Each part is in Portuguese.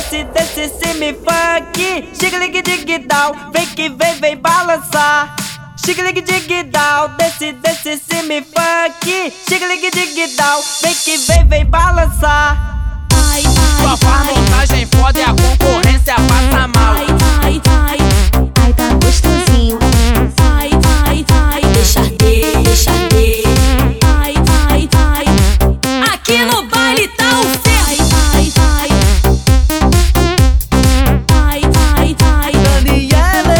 desce, se me funk. Xique-ligue-dig-down, vem que vem balançar. Xique-ligue-dig-down, desce, se me funk. Xique-ligue-dig-down, vem que vem balançar. Só faz montagem foda e a concorrência passa mal. Ai, tá gostosinho. Ai, deixa arder, deixa arder. Ai, aqui no baile tá o ferro. Daniele.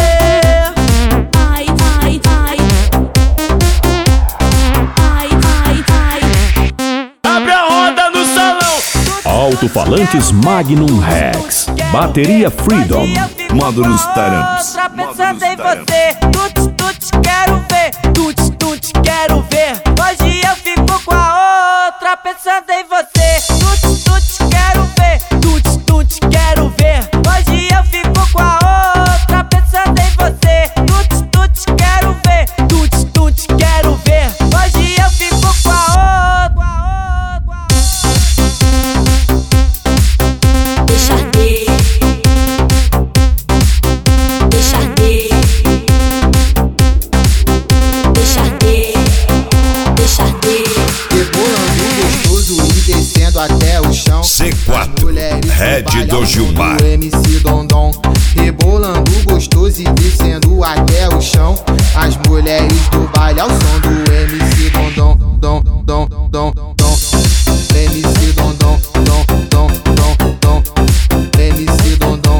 Abre a roda no salão. Alto-falantes Magnum Rex. Bateria Freedom. Módulos Taramps. Outra pensando em você. Tuts, quero ver. Tuts, quero ver. Hoje eu fico com a outra pensando em você. Tuts, quero ver. Tuts, quero ver. Hoje eu fico com a outra pensando em você. Tuts, quero ver. Tuts, quero ver. Hoje eu fico com a outra. Deixa arder. Deixa arder. Deixa arder. Deixa arder. Rebolando gostoso e descendo até o chão. C4, Red do Gilmar. MC Dondon. Rebolando gostoso e descendo até o chão. As mulheres do baile ao som do MC Dondon. MC Dondon. MC Dondon.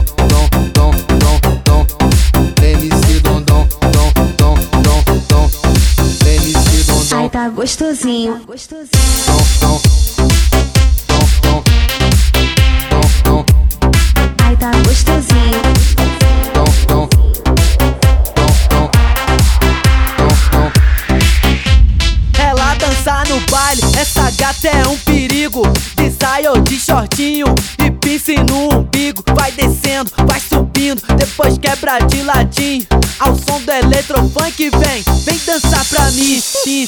MC Dondon. MC Dondon. Ai, tá gostosinho. Ai, tá gostosinho. Ela dança no baile, essa gata é um perigo. De saia ou de shortinho e piercing no umbigo. Vai descendo, vai subindo, depois quebra de ladinho. Ao som do eletrofunk vem dançar pra mim.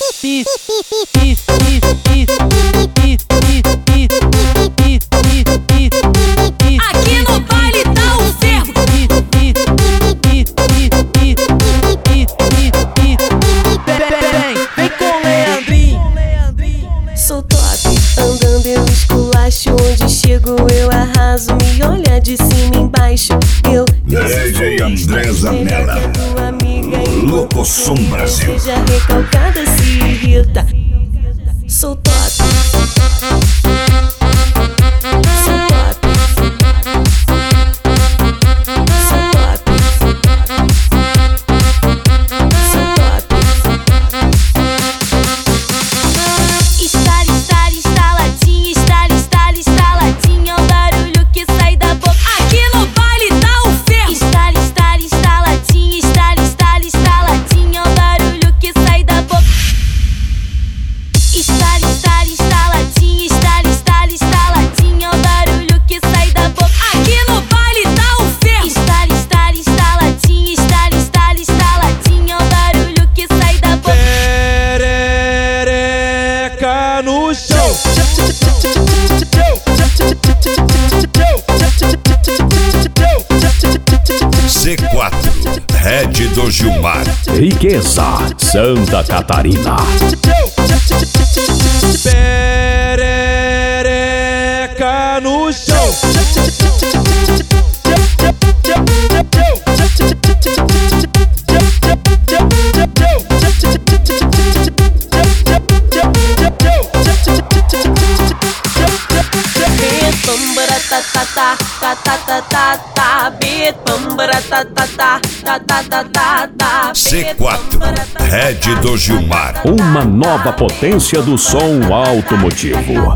Aqui no baile tá o fervo. Vem com Leandrinho. Sou top, andando eu esculacho. Onde chego eu arraso. Me olha de cima embaixo. Eu DJ André Zanella. Louco Som Brasil. Seja recalcada, se irrita. Sou top. Sou top. Sou top. Sou top. Estaladinha, estaladinha. É o barulho que sai da boca. Aqui no baile tá o ferro. Estaladinha, estaladinha. É o barulho que sai da boca. Estaladinha, estaladinha. É o barulho que sai da boca. Aqui no baile tá o ferro. Estaladinha, estaladinha. É o barulho que sai da boca. Perereca no chão. C4, Red do Gilmar. Riqueza, Santa Catarina. Perereca no chão. C4, Red do Gilmar. Uma nova potência do som automotivo.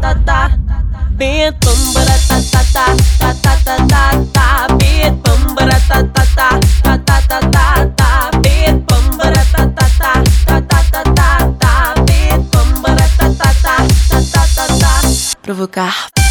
Provocar.